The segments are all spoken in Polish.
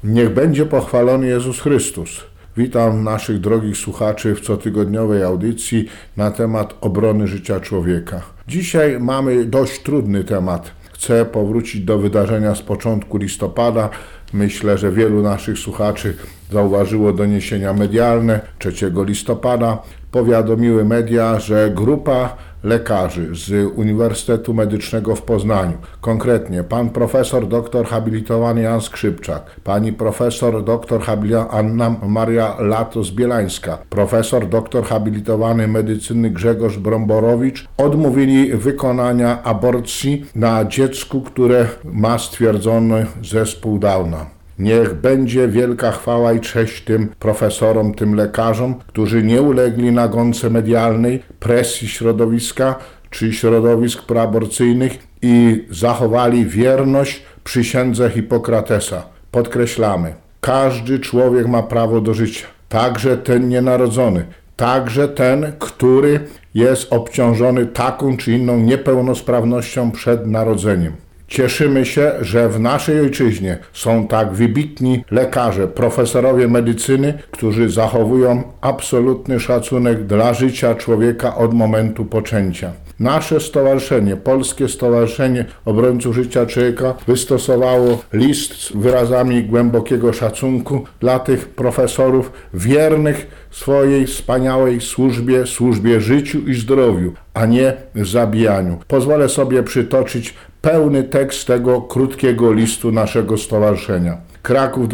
Niech będzie pochwalony Jezus Chrystus. Witam naszych drogich słuchaczy w cotygodniowej audycji na temat obrony życia człowieka. Dzisiaj mamy dość trudny temat. Chcę powrócić do wydarzenia z początku listopada. Myślę, że wielu naszych słuchaczy zauważyło doniesienia medialne. 3 listopada powiadomiły media, że grupa lekarzy z Uniwersytetu Medycznego w Poznaniu, konkretnie pan profesor dr habilitowany Jan Skrzypczak, pani profesor dr Anna Maria Latos-Bielańska, profesor dr habilitowany medycyny Grzegorz Bromborowicz odmówili wykonania aborcji na dziecku, które ma stwierdzony zespół Downa. Niech będzie wielka chwała i cześć tym profesorom, tym lekarzom, którzy nie ulegli nagonce medialnej, presji środowiska czy środowisk proaborcyjnych i zachowali wierność przysiędze Hipokratesa. Podkreślamy, każdy człowiek ma prawo do życia, także ten nienarodzony, także ten, który jest obciążony taką czy inną niepełnosprawnością przed narodzeniem. Cieszymy się, że w naszej ojczyźnie są tak wybitni lekarze, profesorowie medycyny, którzy zachowują absolutny szacunek dla życia człowieka od momentu poczęcia. Nasze stowarzyszenie, Polskie Stowarzyszenie Obrońców Życia Człowieka, wystosowało list z wyrazami głębokiego szacunku dla tych profesorów wiernych swojej wspaniałej służbie życiu i zdrowiu, a nie zabijaniu. Pozwolę sobie przytoczyć pełny tekst tego krótkiego listu naszego stowarzyszenia. Kraków,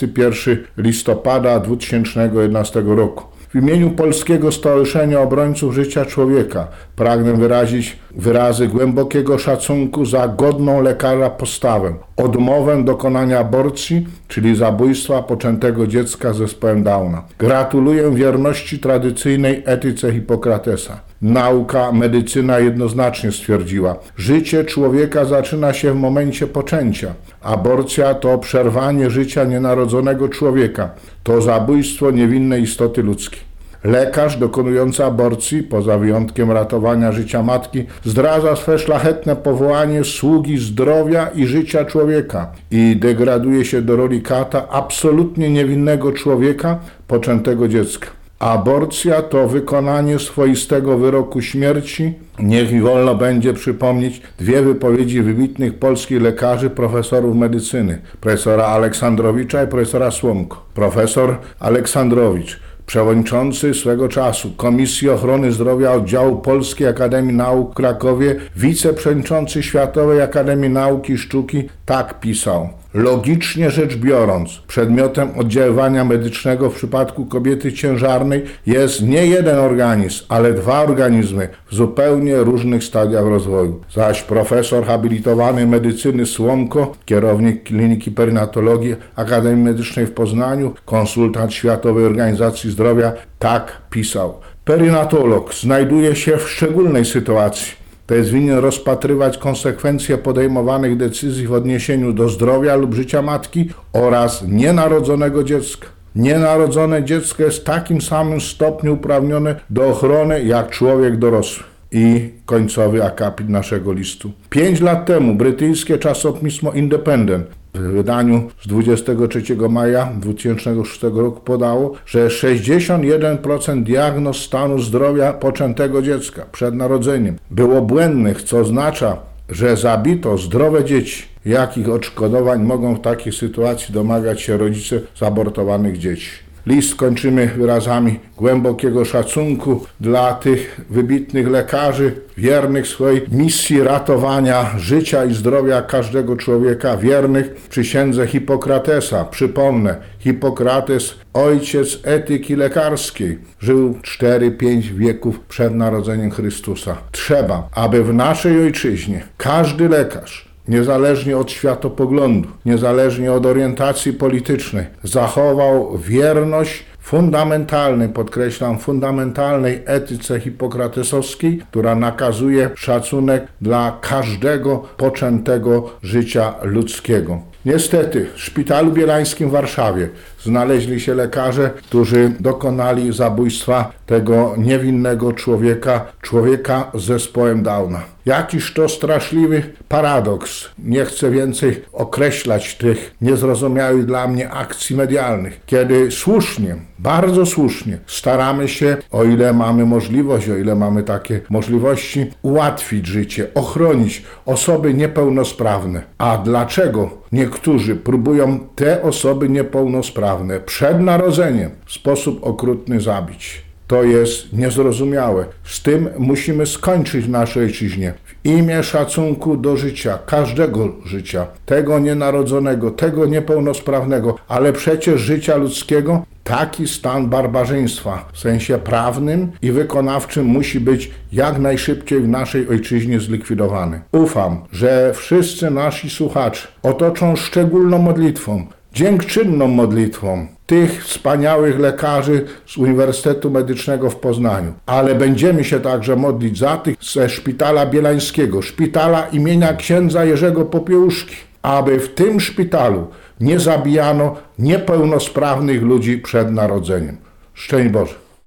21 listopada 2011 roku. W imieniu Polskiego Stowarzyszenia Obrońców Życia Człowieka pragnę wyrazić wyrazy głębokiego szacunku za godną lekarza postawę, odmowę dokonania aborcji, czyli zabójstwa poczętego dziecka z zespołem Downa. Gratuluję wierności tradycyjnej etyce Hipokratesa. Nauka, medycyna jednoznacznie stwierdziła, życie człowieka zaczyna się w momencie poczęcia. Aborcja to przerwanie życia nienarodzonego człowieka, to zabójstwo niewinnej istoty ludzkiej. Lekarz dokonujący aborcji, poza wyjątkiem ratowania życia matki, zdradza swe szlachetne powołanie sługi zdrowia i życia człowieka i degraduje się do roli kata absolutnie niewinnego człowieka, poczętego dziecka. Aborcja to wykonanie swoistego wyroku śmierci. Niech mi wolno będzie przypomnieć dwie wypowiedzi wybitnych polskich lekarzy, profesorów medycyny, profesora Aleksandrowicza i profesora Słomko. Profesor Aleksandrowicz, przewodniczący swego czasu Komisji Ochrony Zdrowia Oddziału Polskiej Akademii Nauk w Krakowie, wiceprzewodniczący Światowej Akademii Nauki i Sztuki, tak pisał. Logicznie rzecz biorąc, przedmiotem oddziaływania medycznego w przypadku kobiety ciężarnej jest nie jeden organizm, ale dwa organizmy w zupełnie różnych stadiach rozwoju. Zaś profesor habilitowany medycyny Słomko, kierownik Kliniki Perinatologii Akademii Medycznej w Poznaniu, konsultant Światowej Organizacji Zdrowia, tak pisał. Perinatolog znajduje się w szczególnej sytuacji. To jest winien rozpatrywać konsekwencje podejmowanych decyzji w odniesieniu do zdrowia lub życia matki oraz nienarodzonego dziecka. Nienarodzone dziecko jest w takim samym stopniu uprawnione do ochrony jak człowiek dorosły. I końcowy akapit naszego listu. 5 lat temu brytyjskie czasopismo Independent w wydaniu z 23 maja 2006 roku podało, że 61% diagnoz stanu zdrowia poczętego dziecka przed narodzeniem było błędnych, co oznacza, że zabito zdrowe dzieci. Jakich odszkodowań mogą w takiej sytuacji domagać się rodzice zabortowanych dzieci? List kończymy wyrazami głębokiego szacunku dla tych wybitnych lekarzy, wiernych swojej misji ratowania życia i zdrowia każdego człowieka, wiernych przysiędze Hipokratesa. Przypomnę, Hipokrates, ojciec etyki lekarskiej, żył 4-5 wieków przed narodzeniem Chrystusa. Trzeba, aby w naszej ojczyźnie każdy lekarz, niezależnie od światopoglądu, niezależnie od orientacji politycznej, zachował wierność fundamentalnej, podkreślam, fundamentalnej etyce hipokratesowskiej, która nakazuje szacunek dla każdego poczętego życia ludzkiego. Niestety w Szpitalu Bielańskim w Warszawie znaleźli się lekarze, którzy dokonali zabójstwa tego niewinnego człowieka z zespołem Downa. Jakiż to straszliwy paradoks. Nie chcę więcej określać tych niezrozumiałych dla mnie akcji medialnych, kiedy słusznie, bardzo słusznie staramy się, o ile mamy możliwość, o ile mamy takie możliwości, ułatwić życie, ochronić osoby niepełnosprawne. A dlaczego niektórzy próbują te osoby niepełnosprawne przed narodzeniem w sposób okrutny zabić? To jest niezrozumiałe. Z tym musimy skończyć w naszej ojczyźnie. W imię szacunku do życia, każdego życia, tego nienarodzonego, tego niepełnosprawnego, ale przecież życia ludzkiego, taki stan barbarzyństwa w sensie prawnym i wykonawczym musi być jak najszybciej w naszej ojczyźnie zlikwidowany. Ufam, że wszyscy nasi słuchacze otoczą szczególną modlitwą, dziękczynną modlitwą tych wspaniałych lekarzy z Uniwersytetu Medycznego w Poznaniu. Ale będziemy się także modlić za tych ze Szpitala Bielańskiego, szpitala imienia księdza Jerzego Popiełuszki, aby w tym szpitalu nie zabijano niepełnosprawnych ludzi przed narodzeniem. Szczęść Boże.